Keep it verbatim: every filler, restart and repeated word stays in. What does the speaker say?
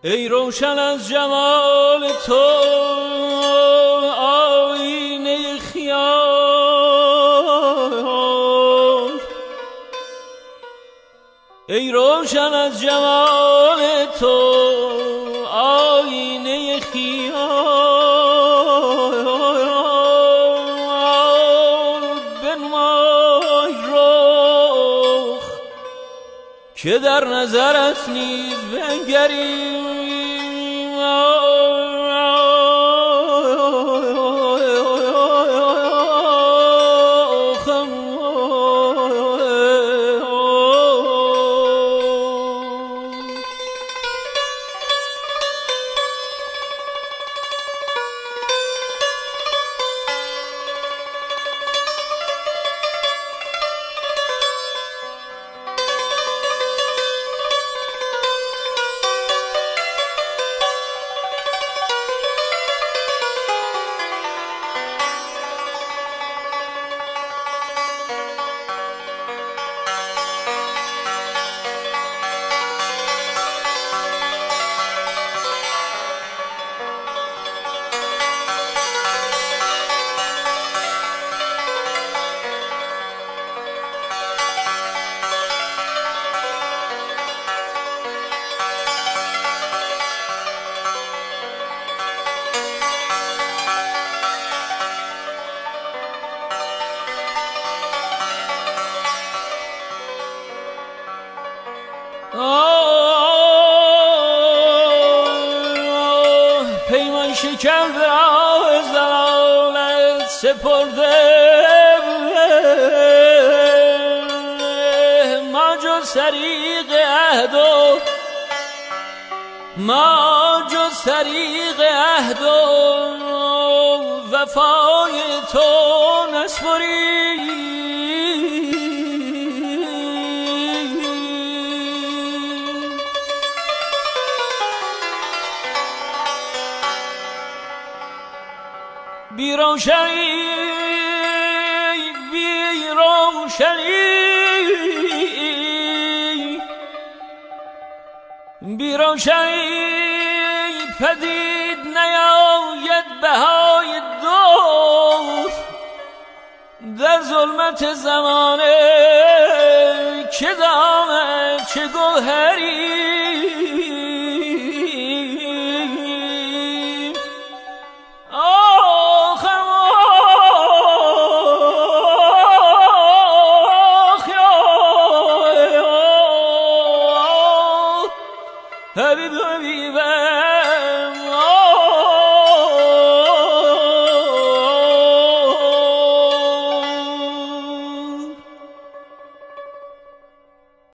ای روشن از جمال تو آینه خیال، ای روشن از جمال تو آینه خیال، بنمای رخ که در نظرت نیز بنگریم. پیمان شکن به آه زلالت سپرده، ما جز طریق عهد و ما جز طریق عهد و وفای تو نسپریم. بی روشنی بی روشنی بی روشنی پدید نیاید بهای دور در ظلمت زمانه، که دامه چه گوهری